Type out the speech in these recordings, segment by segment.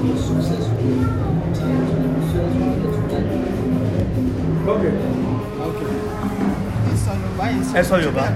Okay. Ẹ sọ Yorùbá.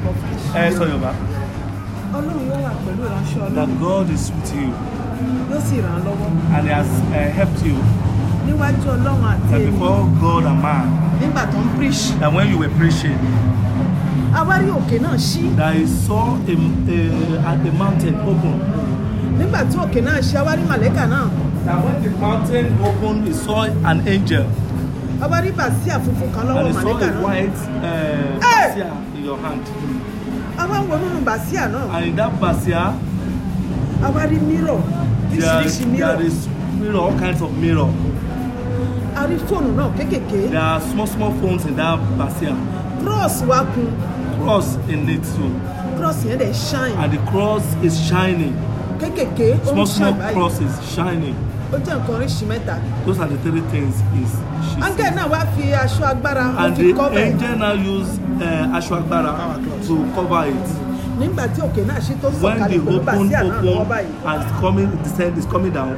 Ọlọ́run yóò wà pẹ̀lú ìránṣẹ́ Ọlọ́run. That God is with you Yóò sì ràn án lọ́wọ́. and He has helped you. Níwájú Ọlọ́run àti That ènìyàn. before God and man, Nígbà tó ń preach. that when you were preaching, Awárí òkè náà ṣí. that He saw a mountain open. Nígbà tí òkè náà ṣí, awárí màlẹ́kà náà. That when the mountain opened, He saw an angel. Awárí bàsíà funfun kan lọ́wọ́ And He saw màlẹ́kà a náà. white basia in your hand. Awá wo nínú bàsíà náà. And in that basia, Awárí mírọ̀. Oríṣiríṣi there mírọ̀. is mirror, all kinds of mirror. A rí fóònù náà kéékèèké. There are small phones in that basia. Cross wá kún. Cross in it too. Cross yẹn dẹ̀ shine. And the cross is shining. Kéékèèké ó ń Small ṣàbáyé. crosses shining. Ó jẹ́ nǹkan oríṣi mẹ́ta. Those are the three things she Áńgẹ́lì said. náà wá fi aṣọ agbára ó And fi the cover ẹ̀. angel now used ashwagbara to cover it. Nígbà tí òkè náà ṣí tó When the sọ̀kalẹ̀ pẹ̀lú bàsíà náà lọ́wọ́ open báyìí. and is coming down,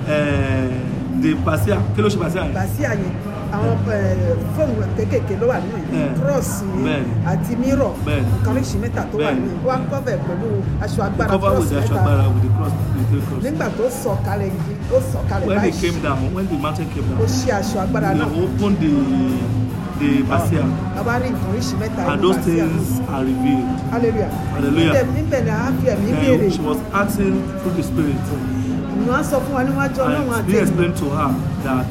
the basia, kí ló ṣe basia yẹn? Bàsíà yẹn àwọn fóònù kéékèèké ló wà nínú yìí. Cross yẹn Bẹ́ẹ̀ni. àti mirror. Bẹ́ẹ̀ni. Nǹkan oríṣi mẹ́ta tó wà Bẹ́ẹ̀ni. nínú yìí. Wá cover pẹ̀lú aṣọ agbára Cover cross with the mẹ́ta. ashwagbara with the cross, with the cross. Nígbà tó sọ̀kalẹ̀ yìí ó sọ̀kalẹ̀ When it báyìí. came down, when the mountain came Ó down, ṣí aṣọ agbára they náà. opened the basia, A bá rí nǹkan oríṣi mẹ́ta and nínú those bàsíà náà. things are revealed. Hallelujah. Hallelujah. Níbẹ̀ ni a fi ẹ̀mí béèrè. Then she was asking through the Spirit, Ìwọ́n á sọ fún wa níwájú Ọlọ́run and àti He explained to her that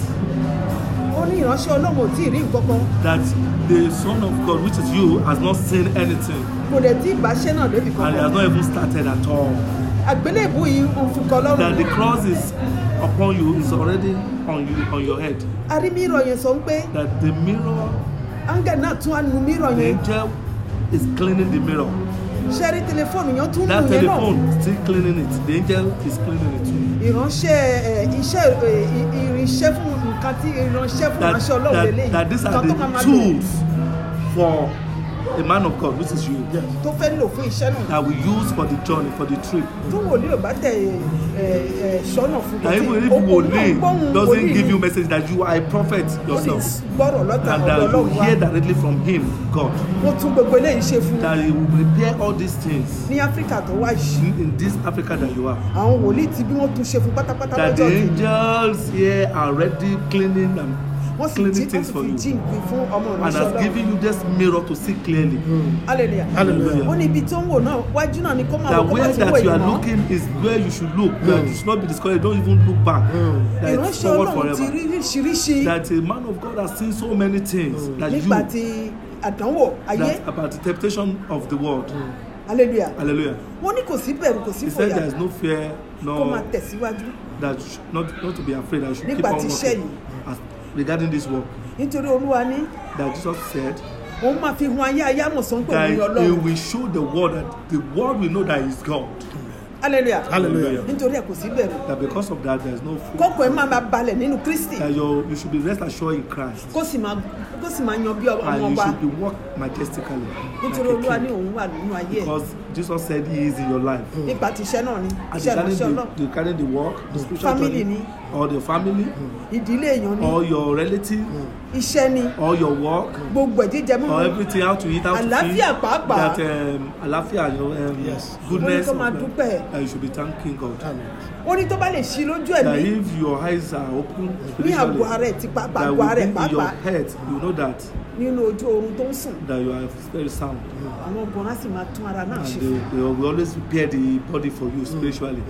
ó ní ìránṣẹ́ Ọlọ́run ò tí ì rí nǹkan kan. that the Son of God, which is you, has not seen anything, Kò dẹ̀ tí ìbáṣẹ́ náà débi and He has kankan. not even started at all. Àgbélébùú yìí ń fún kan That lọ́rùn. the cross is upon you, is already on you, on your head. A rí mírọ̀ yẹn sọ pé That the mirror, áńgẹ̀ náà tún á nu mírọ̀ the yẹn. angel is cleaning the mirror. Ṣé rí tẹlifóònù yẹn tún That nù yẹn náà? telephone still cleaning it. The angel is cleaning it too. Ìránṣẹ́ irinṣẹ́ fún nǹkan tí ìránṣẹ́ fún ìránṣẹ́ Ọlọ́run lélẹ́yìn. That these are Nǹkan tó máa the máa lò tools for a man of God, which is you, tó fẹ́ lò fún iṣẹ́ náà. that we use for the journey, for the trip. Tó wòlíì ò bá tẹ̀ sọ́nà fún That even if Wole doesn't give you message that you are a prophet yourself, gbọ́rọ̀ lọ́tà and ọ̀dọ̀ that you Ọlọ́run wá. hear directly from Him, God, Wọ́n tún gbogbo eléyìí ṣe fún that He will prepare all these things ní Áfíríkà tó wá yìí. in this Africa that you are. Àwọn wòlíì tí bí wọ́n tún ṣe fún pátápátá That the lọ́jọ́ kejì. angels here are already cleaning and Wọ́n sì cleaning jí things for you, jíǹkì fún ọmọ and ìránṣẹ́ has Ọlọ́run. given you this mirror to see clearly. Hallelujah. Hallelujah. Ó ní ibi tó ń wò náà wájú náà ni kó máa That wò kó where má ti wò that you are ìmọ̀. looking is where you should look. That you should not be discouraged. Don't even look back. That it's Ìránṣẹ́ forward Ọlọ́run ti forever. rí oríṣiríṣi That a man of God has seen so many things that nígbà you, tí àdánwò ayé. that about the temptation of the world. Hallelujah. Hallelujah. Wọ́n ní kò sí bẹ̀rù kò sí He said fòyà there is no fear, kó máa no tẹ̀síwájú that not to be afraid. I should keep Nígbà on tí iṣẹ́ working. As regarding this work, nítorí Olúwa ní that Jesus said òun máa fi hun ayé ayé àmọ̀sán pé that òun ni He Ọlọ́run. will show the world that the world will know that He is God. Hallelujah. Hallelujah. Nítorí ẹ̀ kò sí bẹ̀rù. That because of that there is no fear. Kọ́kọ́ ẹ̀ máa balẹ̀ nínú Kristi. That you should be rest assured in Christ. Kó sì máa yan bí ọmọ And you ọba. should be walk majestically. Nítorí Like a Olúwa ní king. òun wà nínú ayé ẹ̀. Because Jesus said He is in your life. Nípa ti iṣẹ́ náà ni And iṣẹ́ ìránṣẹ́ Ọlọ́run. you carry the work, the spiritual Family journey, ni. or the family, Ìdílé èèyàn ni. or your relative, Iṣẹ́ ni. or your work, Gbogbo ẹ̀ jíjẹ mímu. or everything, how to eat, how to Àlàáfíà feed. pàápàá. That àlàáfíà, Ó ní goodness, kó of máa life, dúpẹ́. that you should be thanking God. Ó ní tó bá lè ṣí lójú That ẹ̀mí if your eyes are open ní spiritually, àgọ́ ara ẹ̀ ti pàápàá that àgọ́ ara ẹ̀ within your pàápàá head, you know that nínú ojú oorun tó ń sùn. that you are very sound. Àwọn ọkùnrin á sì máa tún ara náà And ṣe they fún. will always prepare the body for you spiritually.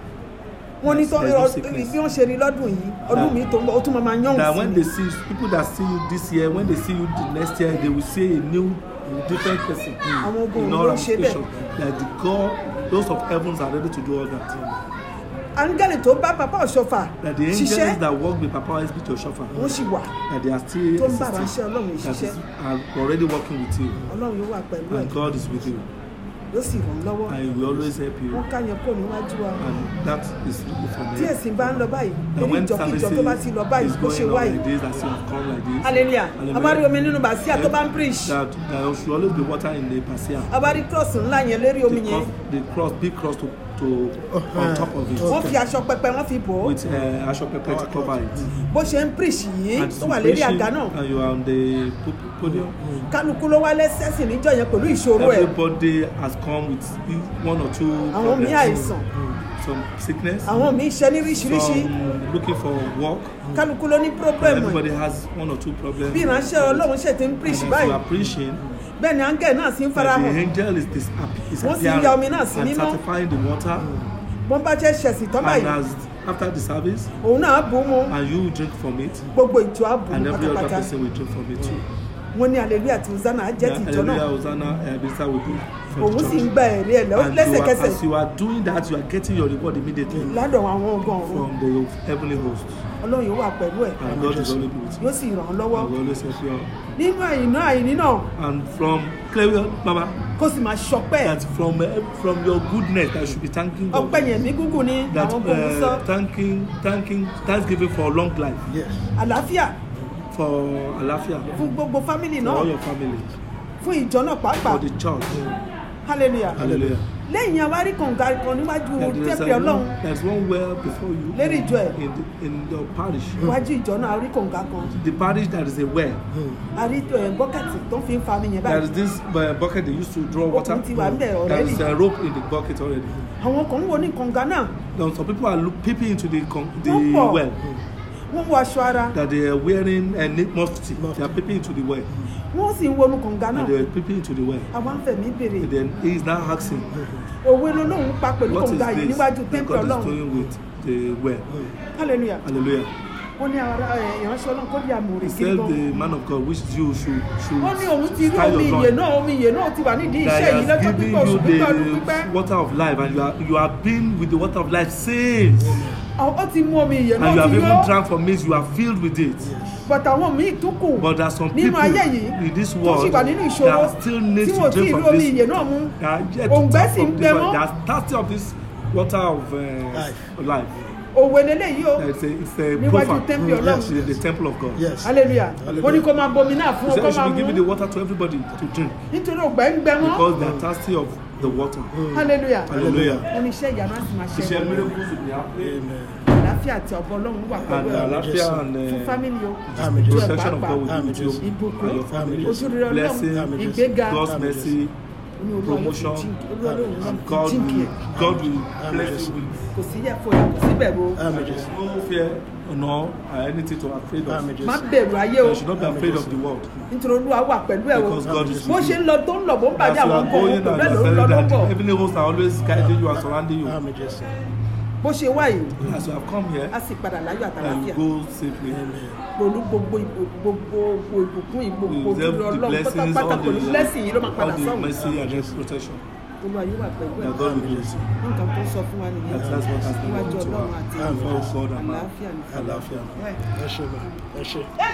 Wọ́n ní tó There's no sickness. bí wọ́n ṣe rí lọ́dún yìí ọdún mi tó ń bọ̀ ó tún máa yán That sí when ni. they see people that see you this year, when they see you the next year, they will see a new, different person Àwọn ogun in ló all ń ṣe bẹ́ẹ̀. ramifications. That the God, those of heavens are ready to do all that. Áńgẹ́lì tó bá Papa Ọ̀ṣọ́fà That the angels ṣiṣẹ́ that work with Papa SB Joshua, wọ́n sì wà that they are still tó ń bá existing, ránṣẹ́ Ọlọ́run yìí that ṣiṣẹ́. are already working with you, Ọlọ́run yóò wà pẹ̀lú ẹ̀ and God is with you, yóò sì ràn án lọ́wọ́. and He will always help you. Wọ́n ká yẹn kó níwájú wa. And that is really from Tí here. ẹ̀sìn bá ń lọ báyìí And eré when ìjọkíjọ tó bá ti lọ báyìí is kó ṣe going on wáyìí. like this, as you have come like this, Hallelujah. Hallelujah. A bá rí omi nínú bàsíà tó bá ń preach. that there should always be water in the basia. A bá rí cross ńlá yẹn lérí omi yẹn. The cross, big cross to on top of it. wọ́n fi aṣọ pẹpẹ wọ́n fi bò ó. With aṣọ pẹpẹ to cover it. bó ṣe ń preach yìí And tó wà lérí àga náà. and you are on the podium. kálukú ló wá lẹ́sẹ̀sì níjọ́ yẹn pẹ̀lú ìṣòro ẹ̀. Everybody has come with one or two àwọn míì àìsàn. some sickness. àwọn míì ṣe ní ríṣiríṣi. Some looking for work. kálukú ló ní problem ẹ̀. Everybody has one or two problems. bí ìránṣẹ́ Ọlọ́run ṣe ti ń preach And as báyìí. you are preaching, bẹ́ẹ̀ ni áńgẹ́lì náà sì ń fara the hàn. angel is Wọ́n sì ń ya omi náà sí and mímọ́. certifying the water. bọ́n bá jẹ́ ṣẹ̀sì tán And báyìí. as after the service, òun náà bù ú mu. and you drink from it, gbogbo ìjọ á bù and ú every other pátápátá. person will drink from it too. wọ́n ní hallelujah àti hosanna á jẹ́ tìjọ náà. Hallelujah, Hosanna, Bisa will be for òun the sì ń church. gba ẹ̀rí ẹ̀ And you are, lẹ́sẹ̀kẹsẹ̀ as you are doing that, you are getting your reward immediately ládọ̀ àwọn ọgọ́ ọ̀run. from the heavenly host. Ọlọ́run yóò wà pẹ̀lú ẹ̀ And God is always with you. yóò sì ràn án lọ́wọ́. And will always help you out. nínú àìní náà And from clear, Mama, kó sì máa ṣọpẹ́ ẹ̀. that from your goodness, that you should be thanking God. ọpẹ́ yẹn ní gúngùn ní That àwọn gbogbo sọ. thanksgiving for long life, Yes. àlàáfíà for alafia, fún gbogbo fámìlì for náà all your family, fún ìjọ náà pàápàá for the church. hallelujah. Hallelujah. lẹ́yìn àwárí kànga kan níwájú tẹ́pẹ́ ọlọ́run There's one well before you lérí ìjọ ẹ̀ in the parish. iwájú ìjọ náà àrí kànga kan The parish, there is a well. àrí bọ́kẹ̀tì tó fi ń fa mi yẹn There báyìí. is this bucket they used to draw water. Okùn ti wà ńbẹ̀ There already. is a rope in the bucket already. àwọn kan ń wo ní kànga náà Now some people are peeping into the Wọ́n pọ̀. well. wọ́n wọ aṣọ ara That they are wearing a mufti. They are peeping into the well. wọ́n sì ń wọnú kànga náà And they are peeping into the well. àwọn afẹ́mi béèrè And then he is now asking, òwe lolóhùn pa pẹ̀lú what is kànga yìí this níwájú that tẹ́pẹ́ God is ọlọ́run doing with the well? hallelujah. Hallelujah. wọ́n ní ìránṣẹ́ ọlọ́run kó di àmọ̀rè He gidi said gan. the man of God wishes you should wọ́n ní òun ti rí tie omi your ìyè loin. náà omi ìyè náà ti wà nídìí That iṣẹ́ yìí he lọ́jọ́ has pípẹ́ given oṣù you pípẹ́ ọdún pípẹ́. the water of life, and you have been with the water of life since. ó ti mú omi ìyè And you náà have ti even yó drank from it, you are filled with it. but àwọn míì tó kù But there are some nínú people ayé yìí in this tó sì world wà nínú ìṣòro that still need tí to wọ́n ti drink rí from omi this. ìyè náà mú They are yet to òǹgbẹ́ drink sì ń from gbẹ this. wọ́n. They are thirsty of this water of life. òwe lélẹ́yìí o It's a níwájú profile. tẹ́ḿpìlì ọlọ́run Yes, the temple of God. Yes. hallelujah wọ́n ní kó máa bomi náà fún He ọ said kó you should máa be giving the mú water to everybody to drink nítorí òǹgbẹ́ ń gbẹ wọ́n because they are thirsty of the water. hallelujah Hallelujah. wọ́n ní iṣẹ́ ìyanu á sì máa Iṣẹ́ ṣe miracles will be happening. àlàáfíà àti ọ̀bọ ọlọ́run wà pẹ̀lú And ẹ̀ àlàáfíà and fún fámìlì o Amen. ìjọ ẹ̀ protection of God will pàápàá be with you ìbùkún and your family. ojúrere Blessing, ọlọ́run ìgbéga God's mercy, ní olúwa yóò fi promotion, olúwa yóò fi and God jíǹkì will ẹ̀ bless you with kò sí yẹ fún ẹ kò sí bẹ̀rù o no fear nor anything to afraid of. má bẹ̀rù ayé o You should not be afraid of the world. nítorí olúwa wà pẹ̀lú ẹ̀ o Because God is bó with ṣe you. ń lọ tó ń lọ bó ń As bàjẹ́ you àwọn are nǹkan going òun and pẹ̀lú ẹ̀ you ló ń are lọ telling ló ń that bọ̀ the heavenly hosts are always guiding you and surrounding you. bó ṣe wá yìí As you have come here, á sì padà láyọ̀ and àtàlàfíà you go safely. pẹ̀lú gbogbo ìbùkún ìgbòho You deserve the ọlọ́run blessings, pátápátá pẹ̀lú blessing yìí ló máa all padà the sọ́run mercy and protection. olúwa yóò wà pẹ̀lú ẹ̀ That God will be with you. nǹkan tó sọ fún wa nìyẹn That's what has been níwájú done to ọlọ́run us. àti Before God and man. àlàáfíà nìkan. Àlàáfíà. Bẹ́ẹ̀. Ẹ ṣé.